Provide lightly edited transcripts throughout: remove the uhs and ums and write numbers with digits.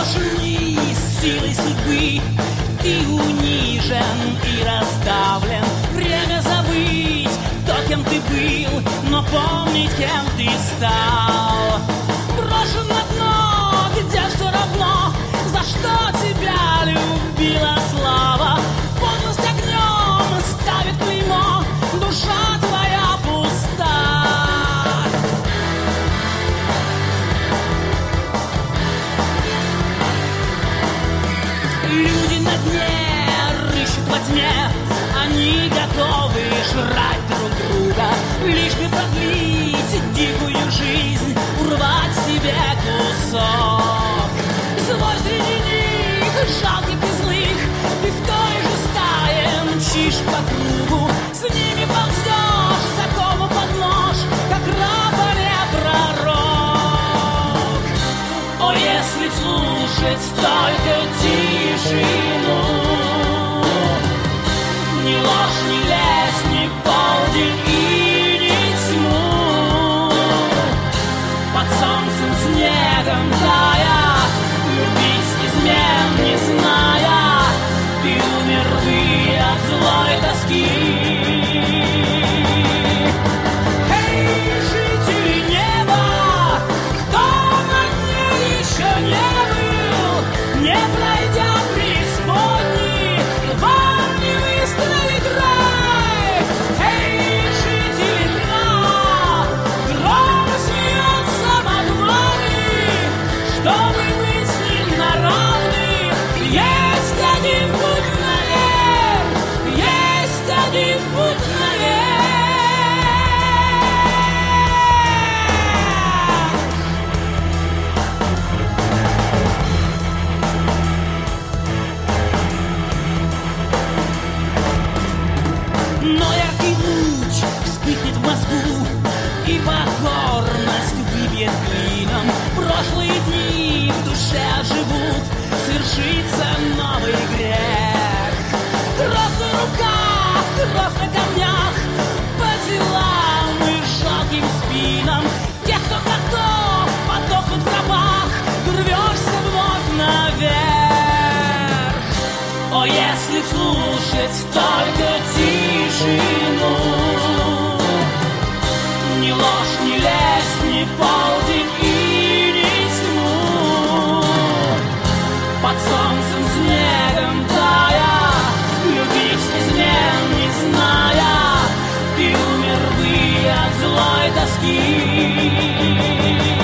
брошенный силой судьбы, ты унижен и расставлен. Время забыть то, кем ты был, но помнить, кем ты стал. Брошен на дно, где все равно, за что тебя любила слава. Подлость огнем ставит клеймо, душа твоя пуста. Люди на дне рыщут во тьме, они готовы жрать друг друга, лишь бы продлить дикую жизнь, урвать себе кусок. Злой среди них, жалких и злых, ты в той же стае мчишь по кругу, с ними ползешь, закону под нож, как раб, а не пророк. О, если слушать только тишину, ни ложь, ни лезь, ни полдень и ни тьму, под солнцем снегом тая, любить измен не зная, ты умер бы от злой тоски. Эй, жители неба, кто на дне еще не был, не пройдя преисподней, вам не выстроить рай. Эй, жители дна, гром смеется над вами, чтобы быть с ним на равных. Есть один путь наверх, есть один путь наверх. Но яркий луч вспыхнет в мозгу, и покорность выбьет клином. Прошлые дни в душе живут, свершится новый грех. Кровь на руках, кровь на камнях, по делам и жалким спинам. Тех, кто готов подохнуть в гробах, ты рвешься вновь наверх. О, если слушать только тишину, ни ложь, ни лезь, ни полдень и ни тьму, под солнцем снегом тая, любить измен не зная, ты умер бы от злой тоски.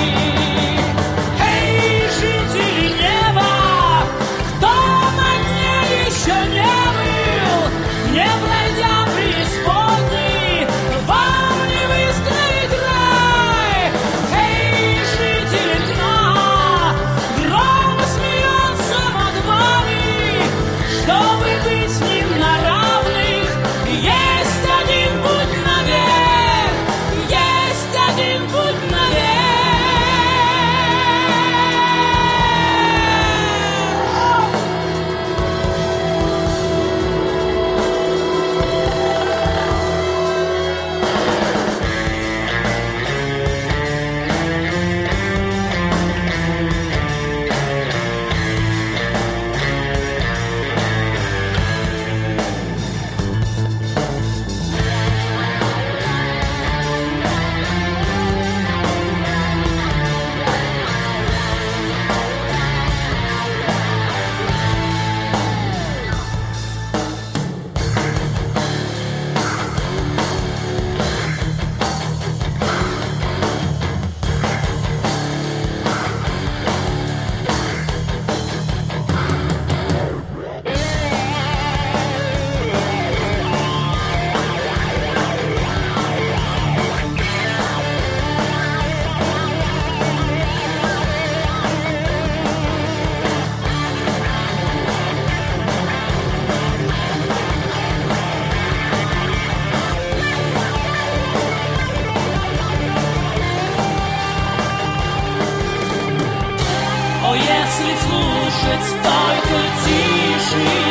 Эй, жители неба, кто на дне еще не был, не пройдя преисподней, вам не выстроить рай. Эй, жители дна, гром смеется над вами, чтобы быть с ним на равных. Есть один путь наверх, есть один путь наверх. О, если слушать только тишину,